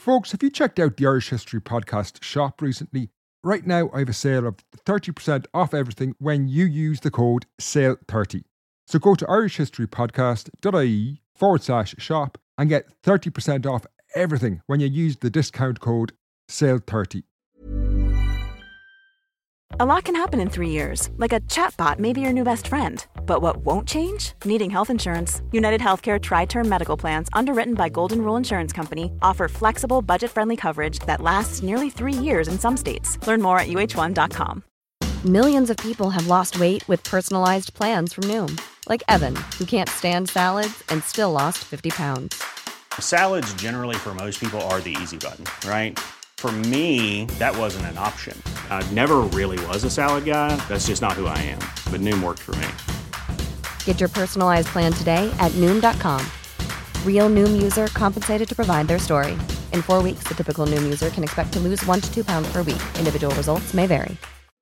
Folks, have you checked out the Irish History Podcast shop recently? Right now, I have a sale of 30% off everything when you use the code SALE30. So go to irishhistorypodcast.ie/shop and get 30% off everything when you use the discount code SALE30. A lot can happen in 3 years, like a chatbot may be your new best friend. But what won't change? Needing health insurance. United Healthcare Tri-Term Medical Plans, underwritten by Golden Rule Insurance Company, offer flexible, budget-friendly coverage that lasts nearly 3 years in some states. Learn more at uh1.com. Millions of people have lost weight with personalized plans from Noom. Like Evan, who can't stand salads and still lost 50 pounds. Salads generally for most people are the easy button, right? For me, that wasn't an option. I never really was a salad guy. That's just not who I am. But Noom worked for me. Get your personalized plan today at Noom.com. Real Noom user compensated to provide their story. In 4 weeks, the typical Noom user can expect to lose 1 to 2 pounds per week. Individual results may vary.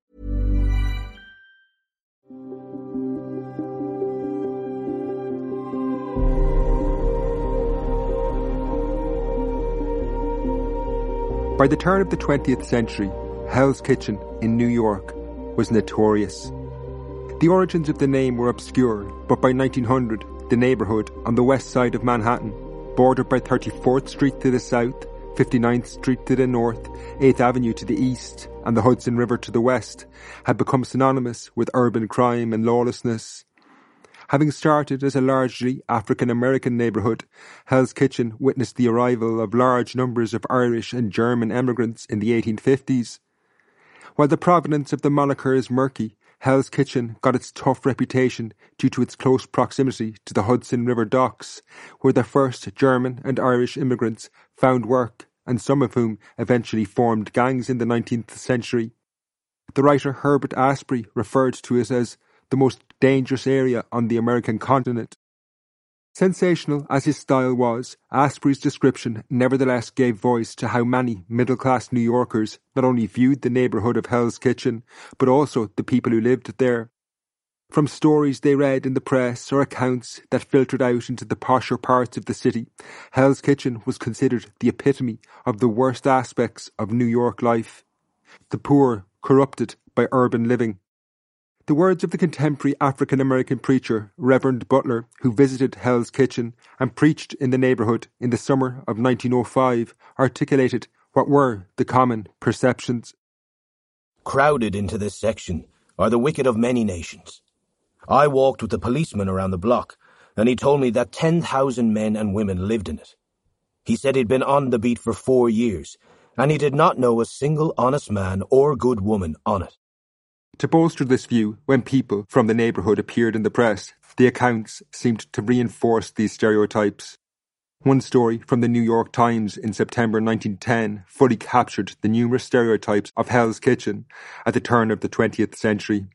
By the turn of the 20th century, Hell's Kitchen in New York was notorious. The origins of the name were obscure, but by 1900, the neighbourhood on the west side of Manhattan, bordered by 34th Street to the south, 59th Street to the north, 8th Avenue to the east, and the Hudson River to the west, had become synonymous with urban crime and lawlessness. Having started as a largely African-American neighbourhood, Hell's Kitchen witnessed the arrival of large numbers of Irish and German emigrants in the 1850s. While the provenance of the moniker is murky, Hell's Kitchen got its tough reputation due to its close proximity to the Hudson River docks, where the first German and Irish immigrants found work, and some of whom eventually formed gangs in the 19th century. The writer Herbert Asprey referred to it as the most dangerous area on the American continent. Sensational as his style was, Asprey's description nevertheless gave voice to how many middle-class New Yorkers not only viewed the neighbourhood of Hell's Kitchen, but also the people who lived there. From stories they read in the press or accounts that filtered out into the posher parts of the city, Hell's Kitchen was considered the epitome of the worst aspects of New York life. The poor, corrupted by urban living. The words of the contemporary African-American preacher, Reverend Butler, who visited Hell's Kitchen and preached in the neighbourhood in the summer of 1905, articulated what were the common perceptions. Crowded into this section are the wicked of many nations. I walked with the policeman around the block, and he told me that 10,000 men and women lived in it. He said he'd been on the beat for 4 years, and he did not know a single honest man or good woman on it. To bolster this view, when people from the neighbourhood appeared in the press, the accounts seemed to reinforce these stereotypes. One story from the New York Times in September 1910 fully captured the numerous stereotypes of Hell's Kitchen at the turn of the 20th century.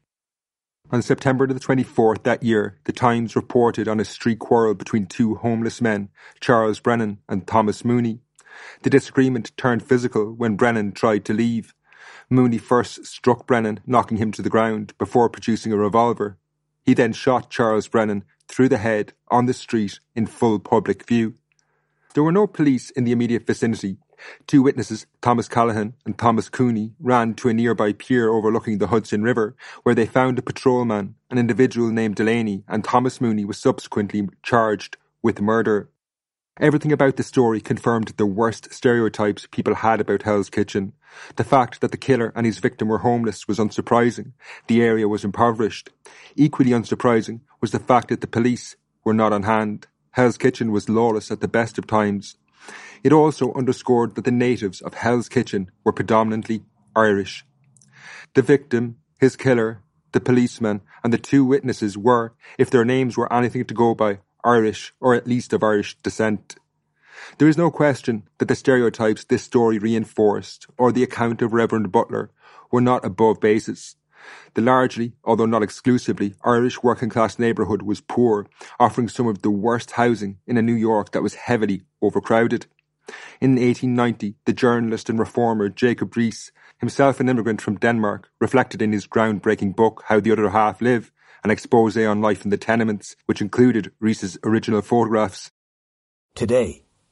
On September the 24th that year, the Times reported on a street quarrel between two homeless men, Charles Brennan and Thomas Mooney. The disagreement turned physical when Brennan tried to leave. Mooney first struck Brennan, knocking him to the ground, before producing a revolver. He then shot Charles Brennan through the head on the street in full public view. There were no police in the immediate vicinity. Two witnesses, Thomas Callahan and Thomas Cooney, ran to a nearby pier overlooking the Hudson River, where they found a patrolman, an individual named Delaney, and Thomas Mooney was subsequently charged with murder. Everything about the story confirmed the worst stereotypes people had about Hell's Kitchen. The fact that the killer and his victim were homeless was unsurprising. The area was impoverished. Equally unsurprising was the fact that the police were not on hand. Hell's Kitchen was lawless at the best of times. It also underscored that the natives of Hell's Kitchen were predominantly Irish. The victim, his killer, the policeman, and the two witnesses were, if their names were anything to go by, Irish, or at least of Irish descent. There is no question that the stereotypes this story reinforced, or the account of Reverend Butler, were not above basis. The largely, although not exclusively, Irish working-class neighbourhood was poor, offering some of the worst housing in a New York that was heavily overcrowded. In 1890, the journalist and reformer Jacob Riis, himself an immigrant from Denmark, reflected in his groundbreaking book How the Other Half Live, an exposé on life in the tenements, which included Riis's original photographs. Today,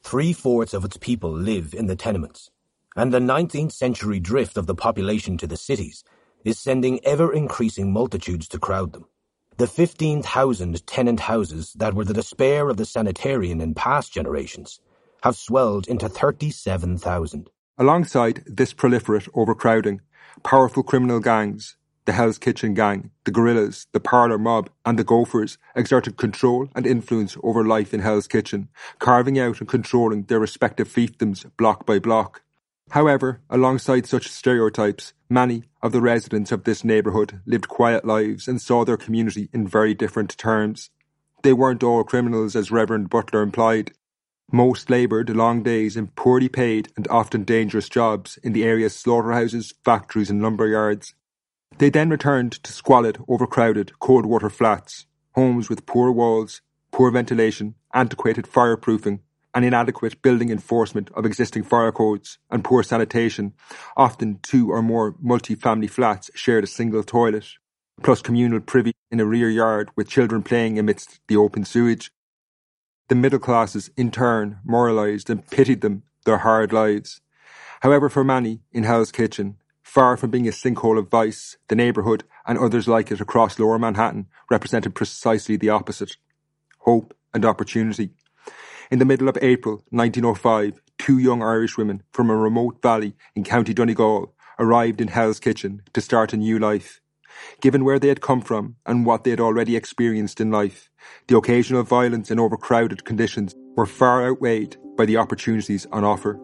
3/4 of its people live in the tenements, and the 19th century drift of the population to the cities is sending ever-increasing multitudes to crowd them. The 15,000 tenant houses that were the despair of the sanitarian in past generations have swelled into 37,000. Alongside this proliferate overcrowding, powerful criminal gangs, the Hell's Kitchen gang, the Guerrillas, the Parlour Mob and the Gophers exerted control and influence over life in Hell's Kitchen, carving out and controlling their respective fiefdoms block by block. However, alongside such stereotypes, many of the residents of this neighbourhood lived quiet lives and saw their community in very different terms. They weren't all criminals, as Reverend Butler implied. Most laboured long days in poorly paid and often dangerous jobs in the area's slaughterhouses, factories and lumber yards. They then returned to squalid, overcrowded, cold-water flats, homes with poor walls, poor ventilation, antiquated fireproofing, and inadequate building enforcement of existing fire codes, and poor sanitation. Often 2 or more multi-family flats shared a single toilet, plus communal privy in a rear yard with children playing amidst the open sewage. The middle classes, in turn, moralised and pitied them, their hard lives. However, for many in Hell's Kitchen, far from being a sinkhole of vice, the neighbourhood and others like it across Lower Manhattan represented precisely the opposite: hope and opportunity. In the middle of April 1905, 2 young Irish women from a remote valley in County Donegal arrived in Hell's Kitchen to start a new life. Given where they had come from and what they had already experienced in life, the occasional violence and overcrowded conditions were far outweighed by the opportunities on offer.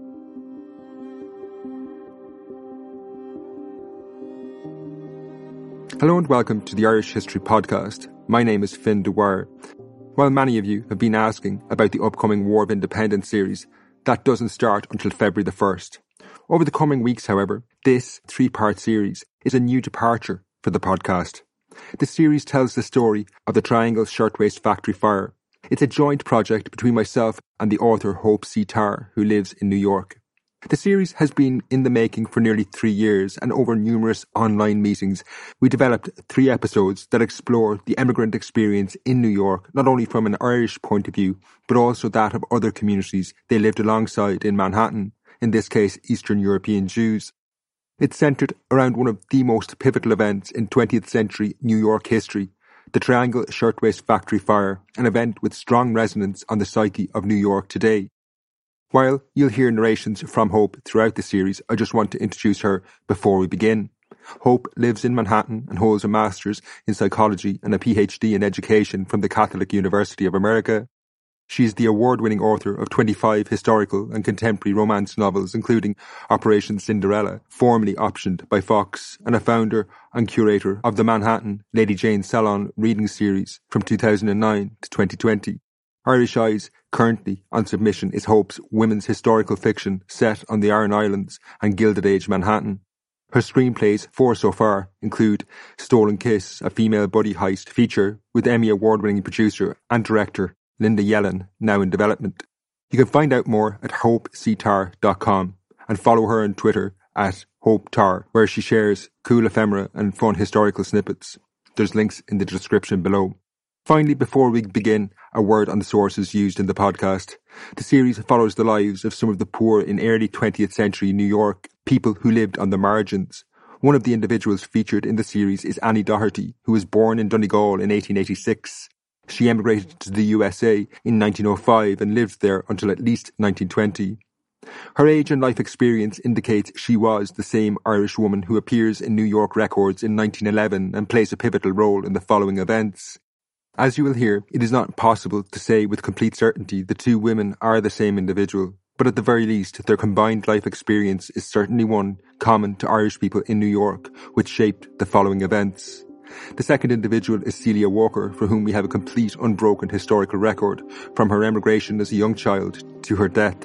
Hello and welcome to the Irish History Podcast. My name is Finn Dwyer. While many of you have been asking about the upcoming War of Independence series, that doesn't start until February the 1st. Over the coming weeks, however, this 3-part series is a new departure for the podcast. The series tells the story of the Triangle Shirtwaist Factory fire. It's a joint project between myself and the author Hope C. Tarr, who lives in New York. The series has been in the making for nearly 3 years, and over numerous online meetings, we developed 3 episodes that explore the emigrant experience in New York, not only from an Irish point of view, but also that of other communities they lived alongside in Manhattan, in this case Eastern European Jews. It's centred around one of the most pivotal events in 20th century New York history, the Triangle Shirtwaist Factory fire, an event with strong resonance on the psyche of New York today. While you'll hear narrations from Hope throughout the series, I just want to introduce her before we begin. Hope lives in Manhattan and holds a Master's in Psychology and a PhD in Education from the Catholic University of America. She is the award-winning author of 25 historical and contemporary romance novels, including Operation Cinderella, formerly optioned by Fox, and a founder and curator of the Manhattan Lady Jane Salon reading series from 2009 to 2020. Irish Eyes, currently on submission, is Hope's women's historical fiction set on the Iron Islands and Gilded Age Manhattan. Her screenplays, 4 so far, include Stolen Kiss, a female buddy heist feature with Emmy Award-winning producer and director Linda Yellen, now in development. You can find out more at hopectar.com and follow her on Twitter at HopeTar, where she shares cool ephemera and fun historical snippets. There's links in the description below. Finally, before we begin, a word on the sources used in the podcast. The series follows the lives of some of the poor in early 20th century New York, people who lived on the margins. One of the individuals featured in the series is Annie Doherty, who was born in Donegal in 1886. She emigrated to the USA in 1905 and lived there until at least 1920. Her age and life experience indicates she was the same Irish woman who appears in New York records in 1911 and plays a pivotal role in the following events. As you will hear, it is not possible to say with complete certainty the 2 women are the same individual, but at the very least their combined life experience is certainly one common to Irish people in New York, which shaped the following events. The second individual is Celia Walker, for whom we have a complete unbroken historical record, from her emigration as a young child to her death.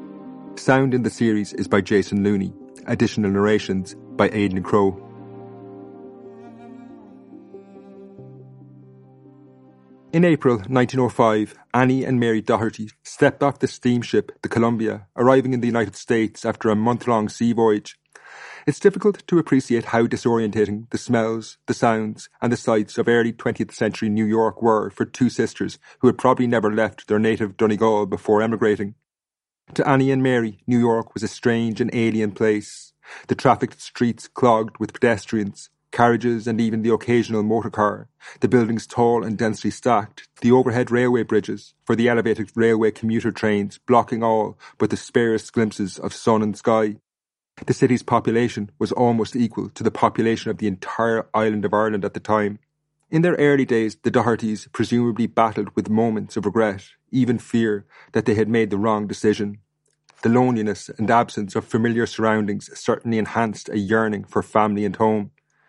Sound in the series is by Jason Looney, additional narrations by Aidan Crowe. In April 1905, Annie and Mary Doherty stepped off the steamship the Columbia, arriving in the United States after a month-long sea voyage. It's difficult to appreciate how disorientating the smells, the sounds and the sights of early 20th century New York were for 2 sisters who had probably never left their native Donegal before emigrating. To Annie and Mary, New York was a strange and alien place. The trafficked streets clogged with pedestrians, carriages and even the occasional motor car, the buildings tall and densely stacked, the overhead railway bridges for the elevated railway commuter trains blocking all but the sparest glimpses of sun and sky. The city's population was almost equal to the population of the entire island of Ireland at the time. In their early days, the Dohertys presumably battled with moments of regret, even fear that they had made the wrong decision. The loneliness and absence of familiar surroundings certainly enhanced a yearning for family and home.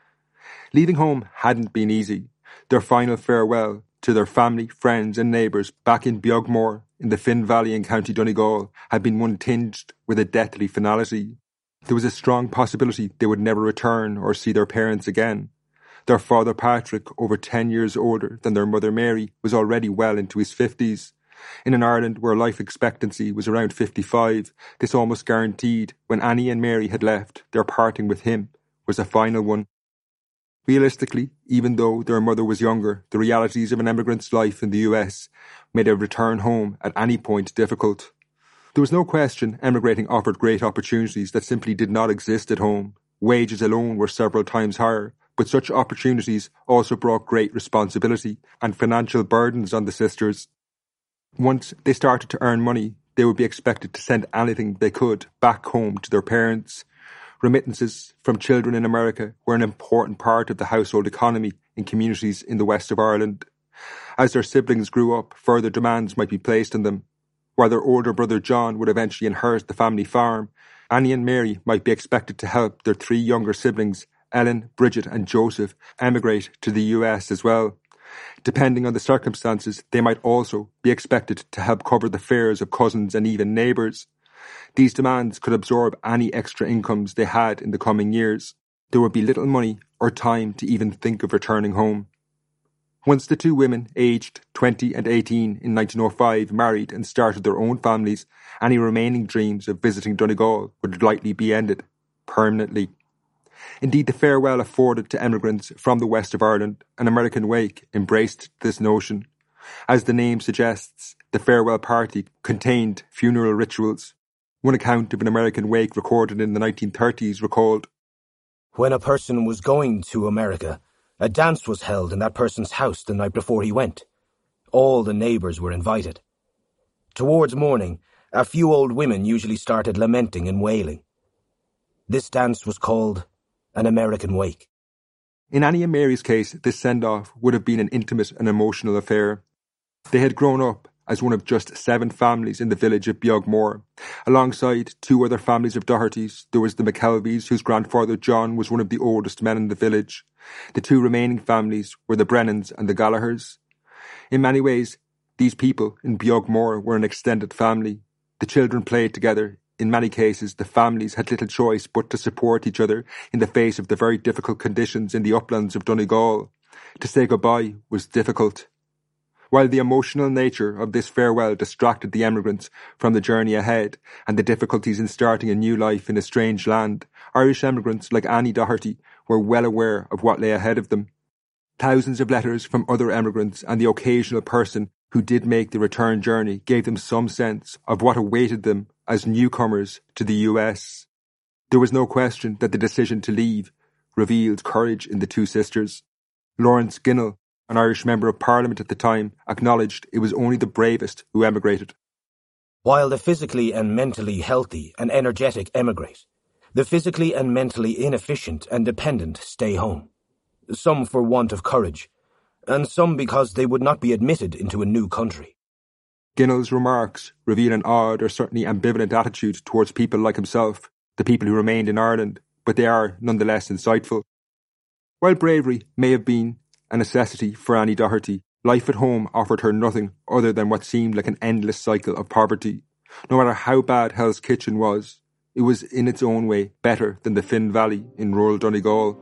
Leaving home hadn't been easy. Their final farewell to their family, friends and neighbours back in Beagmore in the Finn Valley in County Donegal had been one tinged with a deathly finality. There was a strong possibility they would never return or see their parents again. Their father Patrick, over 10 years older than their mother Mary, was already well into his 50s. In an Ireland where life expectancy was around 55, this almost guaranteed when Annie and Mary had left, their parting with him was a final one. Realistically, even though their mother was younger, the realities of an emigrant's life in the US made a return home at any point difficult. There was no question emigrating offered great opportunities that simply did not exist at home. Wages alone were several times higher, but such opportunities also brought great responsibility and financial burdens on the sisters. Once they started to earn money, they would be expected to send anything they could back home to their parents. Remittances from children in America were an important part of the household economy in communities in the west of Ireland. As their siblings grew up, further demands might be placed on them. While their older brother John would eventually inherit the family farm, Annie and Mary might be expected to help their 3 younger siblings, Ellen, Bridget and Joseph, emigrate to the US as well. Depending on the circumstances, they might also be expected to help cover the fares of cousins and even neighbours. These demands could absorb any extra incomes they had in the coming years. There would be little money or time to even think of returning home. Once the 2 women, aged 20 and 18 in 1905, married and started their own families, any remaining dreams of visiting Donegal would likely be ended, permanently. Indeed, the farewell afforded to emigrants from the west of Ireland, an American Wake, embraced this notion. As the name suggests, the farewell party contained funeral rituals. One account of an American Wake recorded in the 1930s recalled, "When a person was going to America, a dance was held in that person's house the night before he went. All the neighbours were invited. Towards morning, a few old women usually started lamenting and wailing. This dance was called an American Wake." In Annie and Mary's case, this send-off would have been an intimate and emotional affair. They had grown up as one of just 7 families in the village of Beagmore. Alongside 2 other families of Dohertys, there was the McKelveys, whose grandfather John was one of the oldest men in the village. The 2 remaining families were the Brennans and the Gallaghers. In many ways, these people in Beagmore were an extended family. The children played together. In many cases, the families had little choice but to support each other in the face of the very difficult conditions in the uplands of Donegal. To say goodbye was difficult. While the emotional nature of this farewell distracted the emigrants from the journey ahead and the difficulties in starting a new life in a strange land, Irish emigrants like Annie Doherty were well aware of what lay ahead of them. Thousands of letters from other emigrants and the occasional person who did make the return journey gave them some sense of what awaited them as newcomers to the US. There was no question that the decision to leave revealed courage in the 2 sisters. Lawrence Ginnell, an Irish Member of Parliament at the time, acknowledged it was only the bravest who emigrated. "While the physically and mentally healthy and energetic emigrate, the physically and mentally inefficient and dependent stay home. Some for want of courage, and some because they would not be admitted into a new country." Ginnell's remarks reveal an odd or certainly ambivalent attitude towards people like himself, the people who remained in Ireland, but they are nonetheless insightful. While bravery may have been a necessity for Annie Doherty, life at home offered her nothing other than what seemed like an endless cycle of poverty. No matter how bad Hell's Kitchen was, it was in its own way better than the Finn Valley in rural Donegal.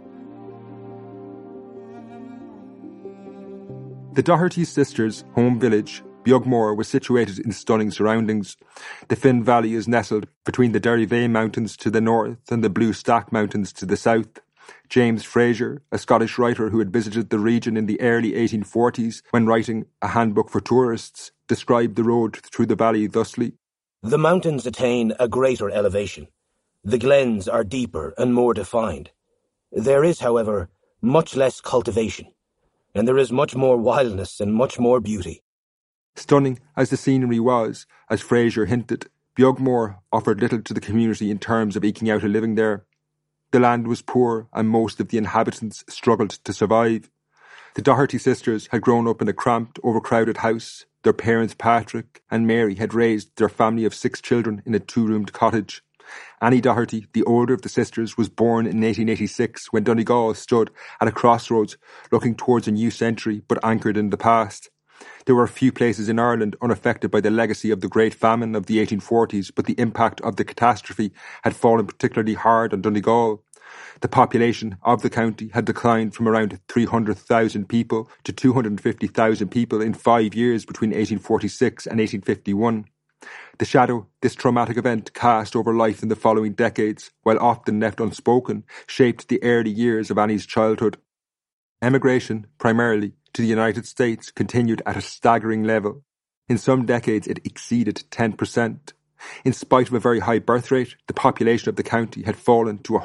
The Doherty sisters' home village, Beagmore, was situated in stunning surroundings. The Finn Valley is nestled between the Derryveigh Mountains to the north and the Blue Stack Mountains to the south. James Fraser, a Scottish writer who had visited the region in the early 1840s when writing a handbook for tourists, described the road through the valley thusly. The mountains attain a greater elevation. The glens are deeper and more defined. There is, however, much less cultivation, and there is much more wildness and much more beauty. Stunning as the scenery was, as Fraser hinted, Beagmore offered little to the community in terms of eking out a living there. The land was poor and most of the inhabitants struggled to survive. The Doherty sisters had grown up in a cramped, overcrowded house. Their parents, Patrick and Mary, had raised their family of 6 children in a 2-roomed cottage. Annie Doherty, the older of the sisters, was born in 1886 when Donegal stood at a crossroads looking towards a new century but anchored in the past. There were few places in Ireland unaffected by the legacy of the Great Famine of the 1840s, but the impact of the catastrophe had fallen particularly hard on Donegal. The population of the county had declined from around 300,000 people to 250,000 people in 5 years between 1846 and 1851. The shadow this traumatic event cast over life in the following decades, while often left unspoken, shaped the early years of Annie's childhood. Emigration, primarily to the United States, continued at a staggering level. In some decades it exceeded 10%. In spite of a very high birth rate, the population of the county had fallen to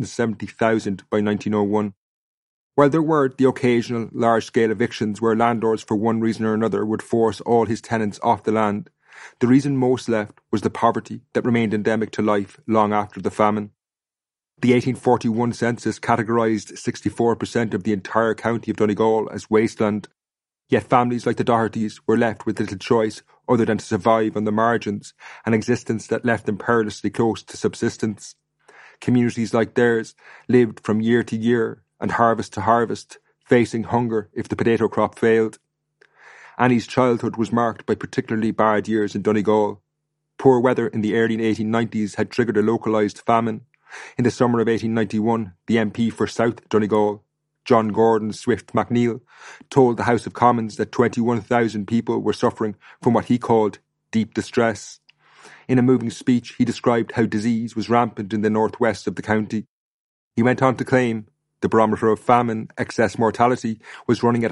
170,000 by 1901. While there were the occasional large-scale evictions where landlords for one reason or another would force all his tenants off the land, the reason most left was the poverty that remained endemic to life long after the famine. The 1841 census categorised 64% of the entire county of Donegal as wasteland, yet families like the Dohertys were left with little choice other than to survive on the margins, an existence that left them perilously close to subsistence. Communities like theirs lived from year to year and harvest to harvest, facing hunger if the potato crop failed. Annie's childhood was marked by particularly bad years in Donegal. Poor weather in the early 1890s had triggered a localised famine. In the summer of 1891, the MP for South Donegal, John Gordon Swift MacNeill, told the House of Commons that 21,000 people were suffering from what he called deep distress. In a moving speech, he described how disease was rampant in the northwest of the county. He went on to claim the barometer of famine excess mortality was running at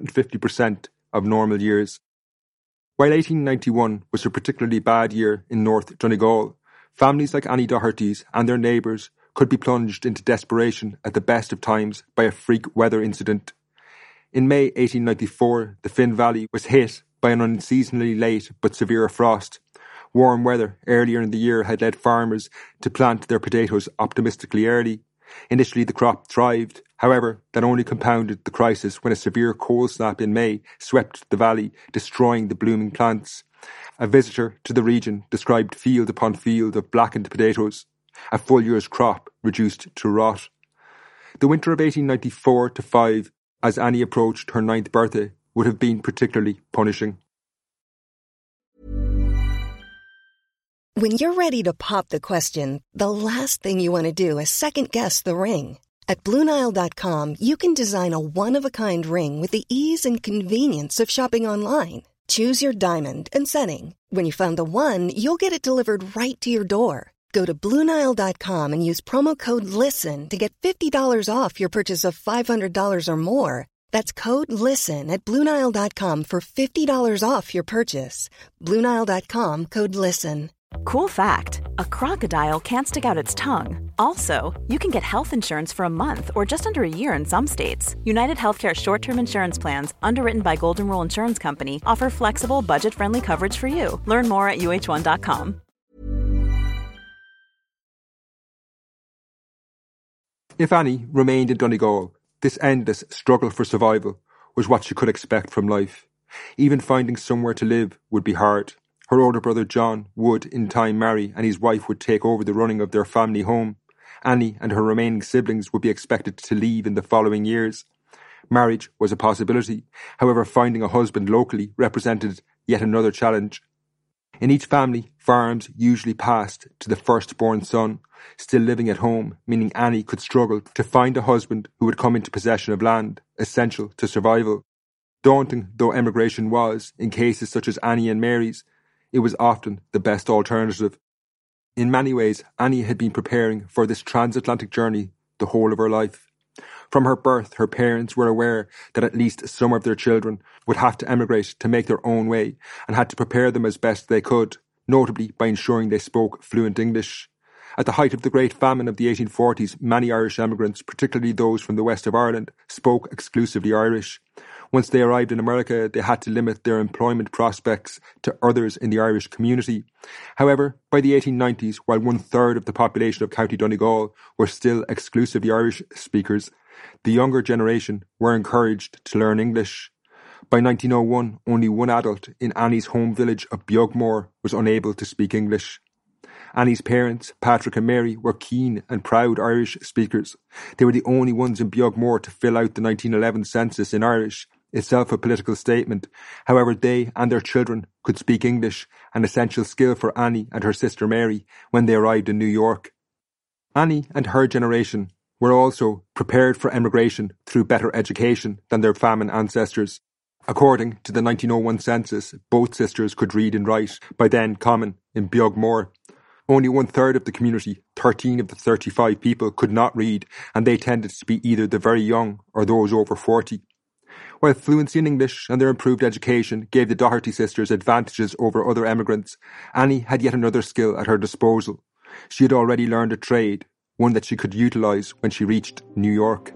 150% of normal years. While 1891 was a particularly bad year in North Donegal, families like Annie Doherty's and their neighbours could be plunged into desperation at the best of times by a freak weather incident. In May 1894, the Finn Valley was hit by an unseasonably late but severe frost. Warm weather earlier in the year had led farmers to plant their potatoes optimistically early. Initially the crop thrived, however, that only compounded the crisis when a severe cold snap in May swept the valley, destroying the blooming plants. A visitor to the region described field upon field of blackened potatoes, a full year's crop reduced to rot. The winter of 1894-5, as Annie approached her 9th birthday, would have been particularly punishing. When you're ready to pop the question, the last thing you want to do is second-guess the ring. At BlueNile.com, you can design a one-of-a-kind ring with the ease and convenience of shopping online. Choose your diamond and setting. When you find the one, you'll get it delivered right to your door. Go to BlueNile.com and use promo code LISTEN to get $50 off your purchase of $500 or more. That's code LISTEN at BlueNile.com for $50 off your purchase. BlueNile.com, code LISTEN. Cool fact, a crocodile can't stick out its tongue. Also, you can get health insurance for a month or just under a year in some states. United Healthcare short-term insurance plans, underwritten by Golden Rule Insurance Company, offer flexible, budget-friendly coverage for you. Learn more at uh1.com. If Annie remained in Donegal, this endless struggle for survival was what she could expect from life. Even finding somewhere to live would be hard. Her older brother John would, in time, marry, and his wife would take over the running of their family home. Annie and her remaining siblings would be expected to leave in the following years. Marriage was a possibility. However, finding a husband locally represented yet another challenge. In each family, farms usually passed to the firstborn son, still living at home, meaning Annie could struggle to find a husband who would come into possession of land, essential to survival. Daunting though emigration was, in cases such as Annie and Mary's, it was often the best alternative. In many ways, Annie had been preparing for this transatlantic journey the whole of her life. From her birth, her parents were aware that at least some of their children would have to emigrate to make their own way and had to prepare them as best they could, notably by ensuring they spoke fluent English. At the height of the Great Famine of the 1840s, many Irish emigrants, particularly those from the west of Ireland, spoke exclusively Irish. Once they arrived in America, they had to limit their employment prospects to others in the Irish community. However, by the 1890s, while 1/3 of the population of County Donegal were still exclusively Irish speakers, the younger generation were encouraged to learn English. By 1901, only one adult in Annie's home village of Beagmore was unable to speak English. Annie's parents, Patrick and Mary, were keen and proud Irish speakers. They were the only ones in Beagmore to fill out the 1911 census in Irish, itself a political statement. However, they and their children could speak English, an essential skill for Annie and her sister Mary when they arrived in New York. Annie and her generation were also prepared for emigration through better education than their famine ancestors. According to the 1901 census, both sisters could read and write, by then common, in Beagmore. Only 1/3 of the community, 13 of the 35 people, could not read, and they tended to be either the very young or those over 40. While fluency in English and their improved education gave the Doherty sisters advantages over other emigrants, Annie had yet another skill at her disposal. She had already learned a trade, one that she could utilise when she reached New York.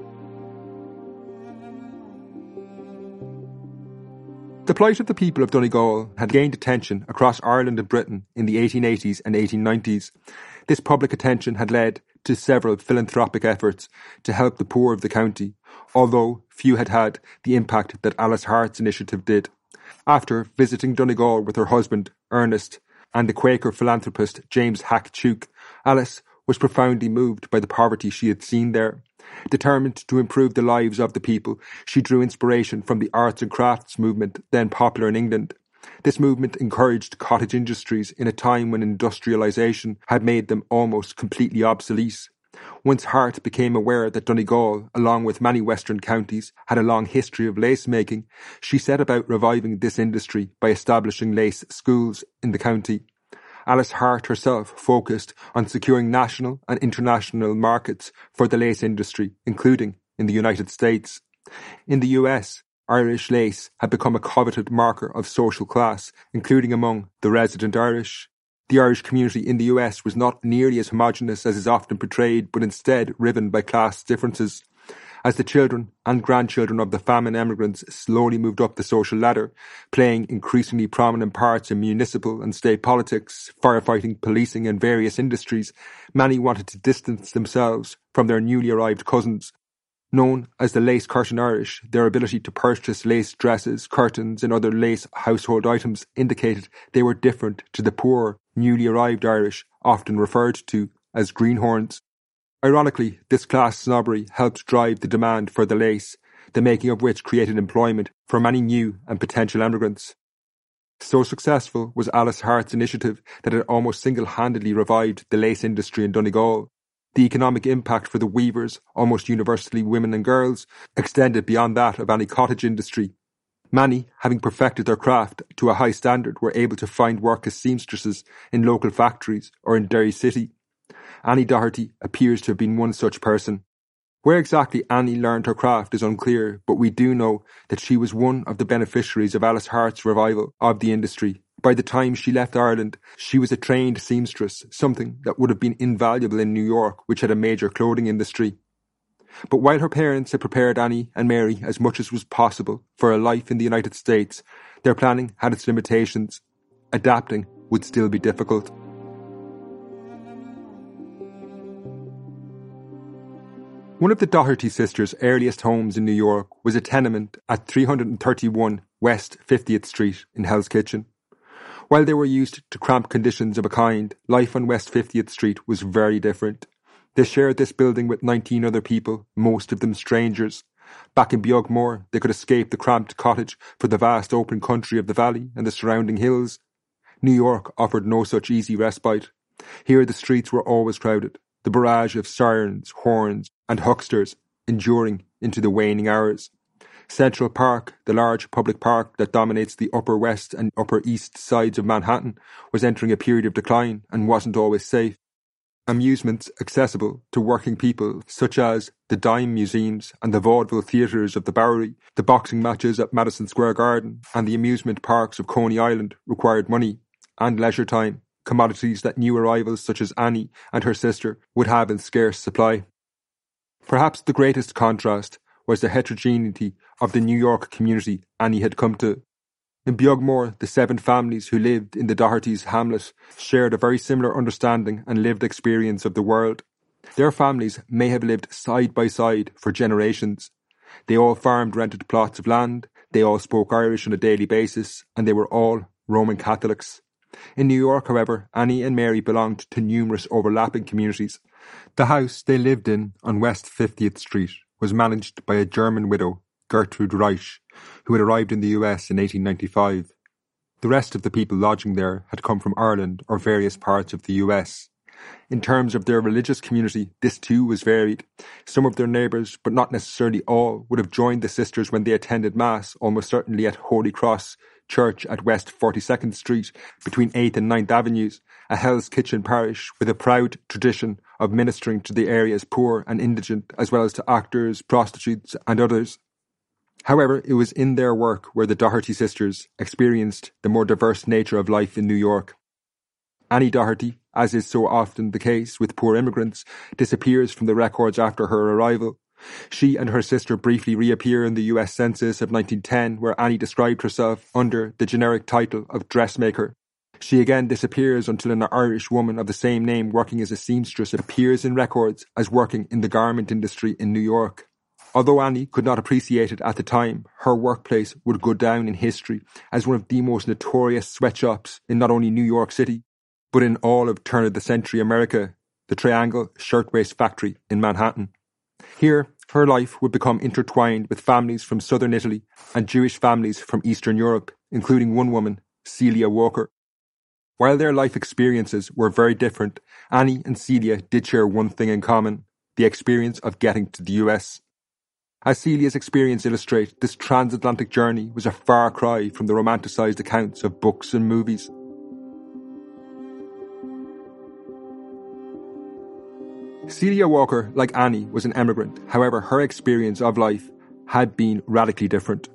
The plight of the people of Donegal had gained attention across Ireland and Britain in the 1880s and 1890s. This public attention had led to several philanthropic efforts to help the poor of the county, although few had had the impact that Alice Hart's initiative did. After visiting Donegal with her husband, Ernest, and the Quaker philanthropist James Hack Tuke, Alice was profoundly moved by the poverty she had seen there. Determined to improve the lives of the people, she drew inspiration from the arts and crafts movement then popular in England. This movement encouraged cottage industries in a time when industrialisation had made them almost completely obsolete. Once Hart became aware that Donegal, along with many western counties, had a long history of lace making, she set about reviving this industry by establishing lace schools in the county. Alice Hart herself focused on securing national and international markets for the lace industry, including in the United States. In the US, Irish lace had become a coveted marker of social class, including among the resident Irish. The Irish community in the US was not nearly as homogeneous as is often portrayed, but instead riven by class differences. As the children and grandchildren of the famine emigrants slowly moved up the social ladder, playing increasingly prominent parts in municipal and state politics, firefighting, policing and various industries, many wanted to distance themselves from their newly arrived cousins. Known as the Lace Curtain Irish, their ability to purchase lace dresses, curtains and other lace household items indicated they were different to the poor, newly arrived Irish, often referred to as greenhorns. Ironically, this class snobbery helped drive the demand for the lace, the making of which created employment for many new and potential emigrants. So successful was Alice Hart's initiative that it almost single-handedly revived the lace industry in Donegal. The economic impact for the weavers, almost universally women and girls, extended beyond that of any cottage industry. Many, having perfected their craft to a high standard, were able to find work as seamstresses in local factories or in Derry City. Annie Doherty appears to have been one such person. Where exactly Annie learned her craft is unclear, but we do know that she was one of the beneficiaries of Alice Hart's revival of the industry. By the time she left Ireland, she was a trained seamstress, something that would have been invaluable in New York, which had a major clothing industry. But while her parents had prepared Annie and Mary as much as was possible for a life in the United States, their planning had its limitations. Adapting would still be difficult. One of the Doherty sisters' earliest homes in New York was a tenement at 331 West 50th Street in Hell's Kitchen. While they were used to cramped conditions of a kind, life on West 50th Street was very different. They shared this building with 19 other people, most of them strangers. Back in Beagmore, they could escape the cramped cottage for the vast open country of the valley and the surrounding hills. New York offered no such easy respite. Here the streets were always crowded, the barrage of sirens, horns and hucksters enduring into the waning hours. Central Park, the large public park that dominates the Upper West and Upper East sides of Manhattan, was entering a period of decline and wasn't always safe. Amusements accessible to working people, such as the dime museums and the vaudeville theatres of the Bowery, the boxing matches at Madison Square Garden and the amusement parks of Coney Island, required money, and leisure time, commodities that new arrivals such as Annie and her sister would have in scarce supply. Perhaps the greatest contrast was the heterogeneity of the New York community Annie had come to. In Beagmore, the 7 families who lived in the Doherty's hamlet shared a very similar understanding and lived experience of the world. Their families may have lived side by side for generations. They all farmed rented plots of land, they all spoke Irish on a daily basis, and they were all Roman Catholics. In New York, however, Annie and Mary belonged to numerous overlapping communities. The house they lived in on West 50th Street was managed by a German widow, Gertrude Reich, who had arrived in the US in 1895. The rest of the people lodging there had come from Ireland or various parts of the US. In terms of their religious community, this too was varied. Some of their neighbours, but not necessarily all, would have joined the sisters when they attended Mass, almost certainly at Holy Cross Church at West 42nd Street, between 8th and 9th Avenues, a Hell's Kitchen parish with a proud tradition of ministering to the area's poor and indigent, as well as to actors, prostitutes and others. However, it was in their work where the Doherty sisters experienced the more diverse nature of life in New York. Annie Doherty, as is so often the case with poor immigrants, disappears from the records after her arrival. She and her sister briefly reappear in the US Census of 1910, where Annie described herself under the generic title of dressmaker. She again disappears until an Irish woman of the same name working as a seamstress appears in records as working in the garment industry in New York. Although Annie could not appreciate it at the time, her workplace would go down in history as one of the most notorious sweatshops in not only New York City, but in all of turn-of-the-century America, the Triangle Shirtwaist Factory in Manhattan. Here, her life would become intertwined with families from southern Italy and Jewish families from Eastern Europe, including one woman, Celia Walker. While their life experiences were very different, Annie and Celia did share one thing in common, the experience of getting to the US. As Celia's experience illustrates, this transatlantic journey was a far cry from the romanticised accounts of books and movies. Celia Walker, like Annie, was an emigrant. However, her experience of life had been radically different.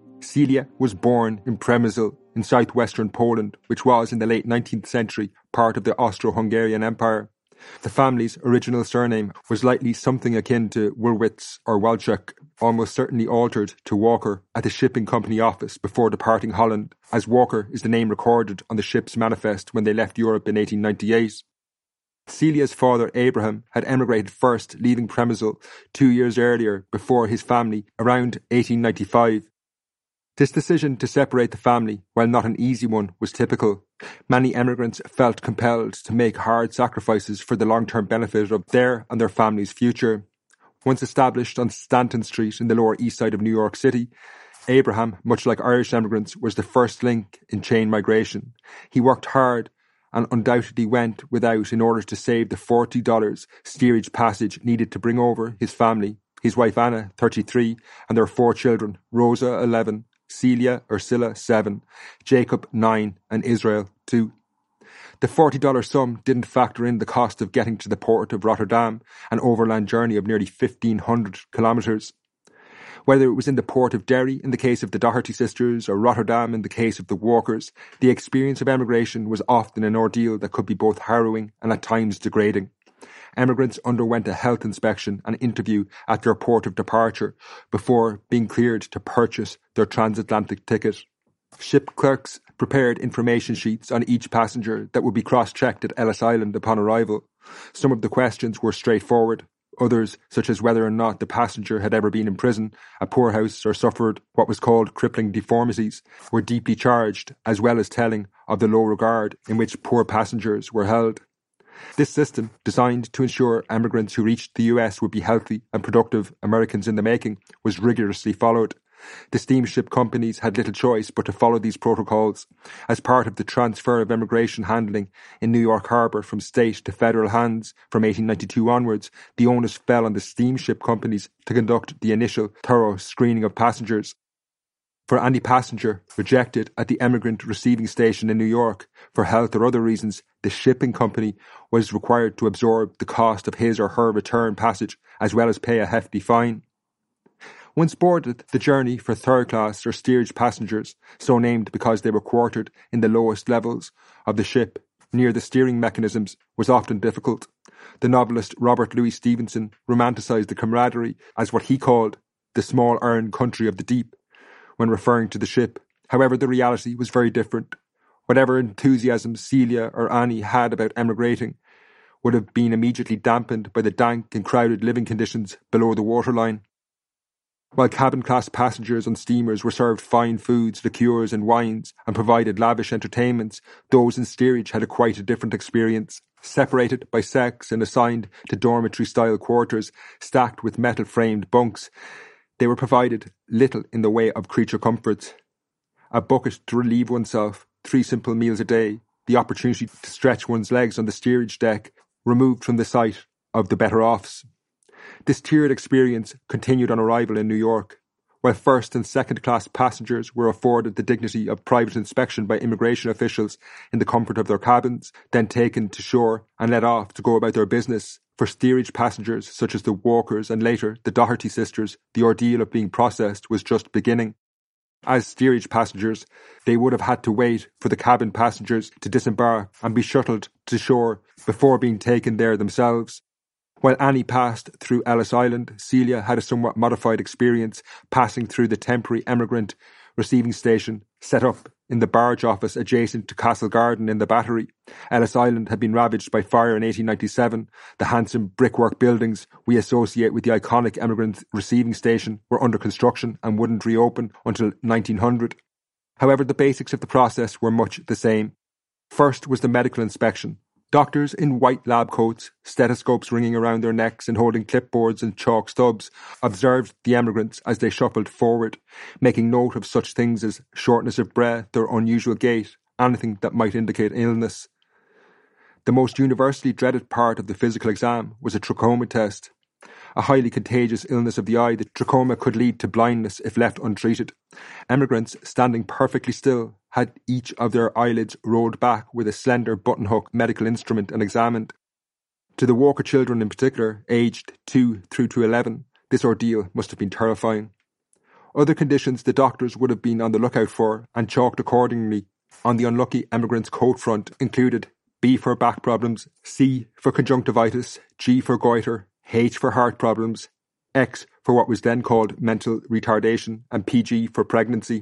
Celia was born in Przemysl in southwestern Poland, which was, in the late 19th century, part of the Austro-Hungarian Empire. The family's original surname was likely something akin to Wurwitz or Walczak, almost certainly altered to Walker at the shipping company office before departing Holland, as Walker is the name recorded on the ship's manifest when they left Europe in 1898. Celia's father, Abraham, had emigrated first, leaving Przemysl 2 years earlier before his family, around 1895. This decision to separate the family, while not an easy one, was typical. Many emigrants felt compelled to make hard sacrifices for the long-term benefit of their and their family's future. Once established on Stanton Street in the Lower East Side of New York City, Abraham, much like Irish emigrants, was the first link in chain migration. He worked hard and undoubtedly went without in order to save the $40 steerage passage needed to bring over his family, his wife Anna, 33, and their 4 children, Rosa, 11, Celia, Ursula, 7, Jacob, 9, and Israel, 2. The $40 sum didn't factor in the cost of getting to the port of Rotterdam, an overland journey of nearly 1,500 kilometres. Whether it was in the port of Derry in the case of the Doherty sisters or Rotterdam in the case of the Walkers, the experience of emigration was often an ordeal that could be both harrowing and at times degrading. Emigrants underwent a health inspection and interview at their port of departure before being cleared to purchase their transatlantic ticket. Ship clerks prepared information sheets on each passenger that would be cross-checked at Ellis Island upon arrival. Some of the questions were straightforward. Others, such as whether or not the passenger had ever been in prison, a poorhouse, or suffered what was called crippling deformities, were deeply charged, as well as telling of the low regard in which poor passengers were held. This system, designed to ensure emigrants who reached the US would be healthy and productive Americans in the making, was rigorously followed. The steamship companies had little choice but to follow these protocols. As part of the transfer of immigration handling in New York Harbour from state to federal hands from 1892 onwards, the onus fell on the steamship companies to conduct the initial thorough screening of passengers. For any passenger rejected at the emigrant receiving station in New York for health or other reasons, the shipping company was required to absorb the cost of his or her return passage as well as pay a hefty fine. Once boarded, the journey for third-class or steerage passengers, so named because they were quartered in the lowest levels of the ship near the steering mechanisms, was often difficult. The novelist Robert Louis Stevenson romanticised the camaraderie as what he called the small iron country of the deep when referring to the ship. However, the reality was very different. Whatever enthusiasm Celia or Annie had about emigrating would have been immediately dampened by the dank and crowded living conditions below the waterline. While cabin-class passengers on steamers were served fine foods, liqueurs and wines and provided lavish entertainments, those in steerage had quite a different experience. Separated by sex and assigned to dormitory-style quarters stacked with metal-framed bunks, they were provided little in the way of creature comforts. A bucket to relieve oneself, 3 simple meals a day, the opportunity to stretch one's legs on the steerage deck, removed from the sight of the better-offs. This tiered experience continued on arrival in New York. While first and second class passengers were afforded the dignity of private inspection by immigration officials in the comfort of their cabins, then taken to shore and let off to go about their business, for steerage passengers such as the Walkers and later the Doherty sisters, the ordeal of being processed was just beginning. As steerage passengers, they would have had to wait for the cabin passengers to disembark and be shuttled to shore before being taken there themselves. While Annie passed through Ellis Island, Celia had a somewhat modified experience passing through the temporary emigrant receiving station set up in the barge office adjacent to Castle Garden in the Battery. Ellis Island had been ravaged by fire in 1897. The handsome brickwork buildings we associate with the iconic emigrant receiving station were under construction and wouldn't reopen until 1900. However, the basics of the process were much the same. First was the medical inspection. Doctors in white lab coats, stethoscopes ringing around their necks and holding clipboards and chalk stubs, observed the emigrants as they shuffled forward, making note of such things as shortness of breath or unusual gait, anything that might indicate illness. The most universally dreaded part of the physical exam was a trachoma test. A highly contagious illness of the eye, the trachoma could lead to blindness if left untreated. Emigrants, standing perfectly still, had each of their eyelids rolled back with a slender button-hook medical instrument and examined. To the Walker children in particular, aged 2 through to 11, this ordeal must have been terrifying. Other conditions the doctors would have been on the lookout for and chalked accordingly on the unlucky emigrant's coat front included B for back problems, C for conjunctivitis, G for goiter, H for heart problems, X for what was then called mental retardation, and PG for pregnancy.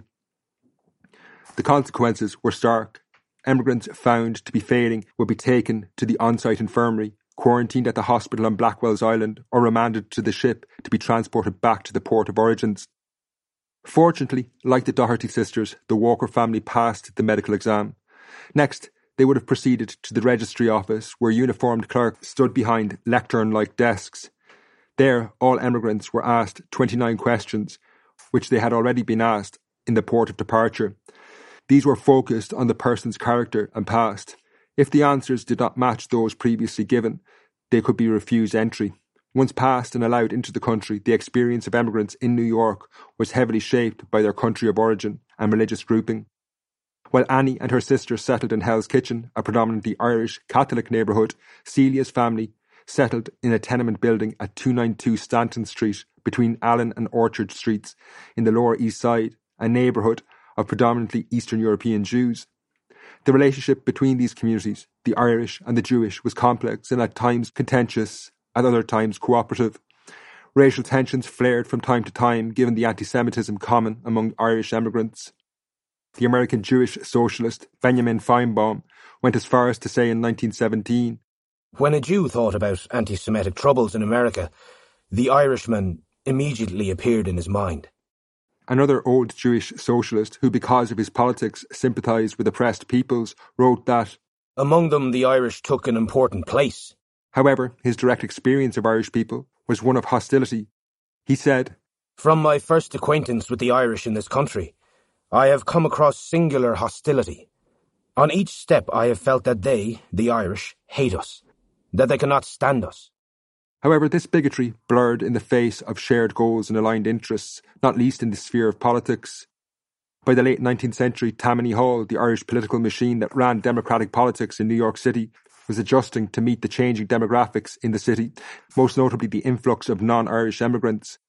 The consequences were stark. Emigrants found to be failing would be taken to the on-site infirmary, quarantined at the hospital on Blackwell's Island, or remanded to the ship to be transported back to the port of origins. Fortunately, like the Doherty sisters, the Walker family passed the medical exam. Next, they would have proceeded to the registry office, where uniformed clerks stood behind lectern-like desks. There, all emigrants were asked 29 questions, which they had already been asked in the port of departure. These were focused on the person's character and past. If the answers did not match those previously given, they could be refused entry. Once passed and allowed into the country, the experience of emigrants in New York was heavily shaped by their country of origin and religious grouping. While Annie and her sister settled in Hell's Kitchen, a predominantly Irish Catholic neighbourhood, Celia's family settled in a tenement building at 292 Stanton Street between Allen and Orchard Streets in the Lower East Side, a neighbourhood of predominantly Eastern European Jews. The relationship between these communities, the Irish and the Jewish, was complex and at times contentious, at other times cooperative. Racial tensions flared from time to time given the anti-Semitism common among Irish emigrants. The American Jewish socialist Benjamin Feinbaum went as far as to say in 1917, "When a Jew thought about anti-Semitic troubles in America, the Irishman immediately appeared in his mind." Another old Jewish socialist who, because of his politics, sympathised with oppressed peoples, wrote that, "Among them the Irish took an important place." However, his direct experience of Irish people was one of hostility. He said, "From my first acquaintance with the Irish in this country, I have come across singular hostility. On each step I have felt that they, the Irish, hate us, that they cannot stand us." However, this bigotry blurred in the face of shared goals and aligned interests, not least in the sphere of politics. By the late 19th century, Tammany Hall, the Irish political machine that ran democratic politics in New York City, was adjusting to meet the changing demographics in the city, most notably the influx of non-Irish emigrants.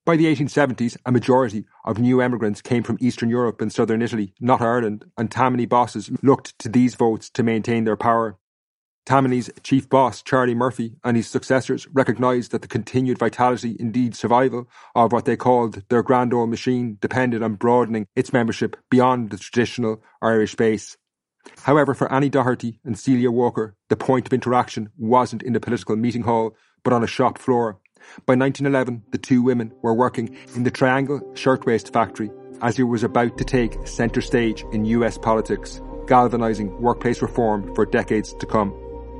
By the 1870s, a majority of new emigrants came from Eastern Europe and southern Italy, not Ireland, and Tammany bosses looked to these votes to maintain their power. Tammany's chief boss, Charlie Murphy, and his successors recognised that the continued vitality, indeed survival, of what they called their grand old machine depended on broadening its membership beyond the traditional Irish base. However, for Annie Doherty and Celia Walker, the point of interaction wasn't in the political meeting hall, but on a shop floor. By 1911, the two women were working in the Triangle Shirtwaist Factory as it was about to take centre stage in US politics, galvanising workplace reform for decades to come.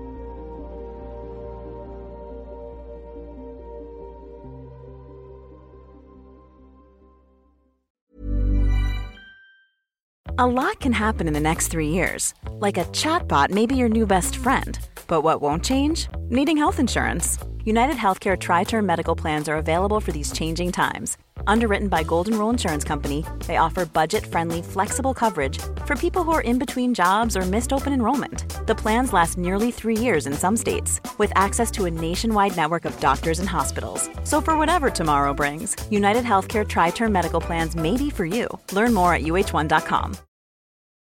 A lot can happen in the next 3 years. Like a chatbot may be your new best friend. But what won't change? Needing health insurance. United Healthcare Tri-Term Medical Plans are available for these changing times. Underwritten by Golden Rule Insurance Company, they offer budget-friendly, flexible coverage for people who are in between jobs or missed open enrollment. The plans last nearly 3 years in some states, with access to a nationwide network of doctors and hospitals. So for whatever tomorrow brings, United Healthcare Tri-Term Medical Plans may be for you. Learn more at uh1.com.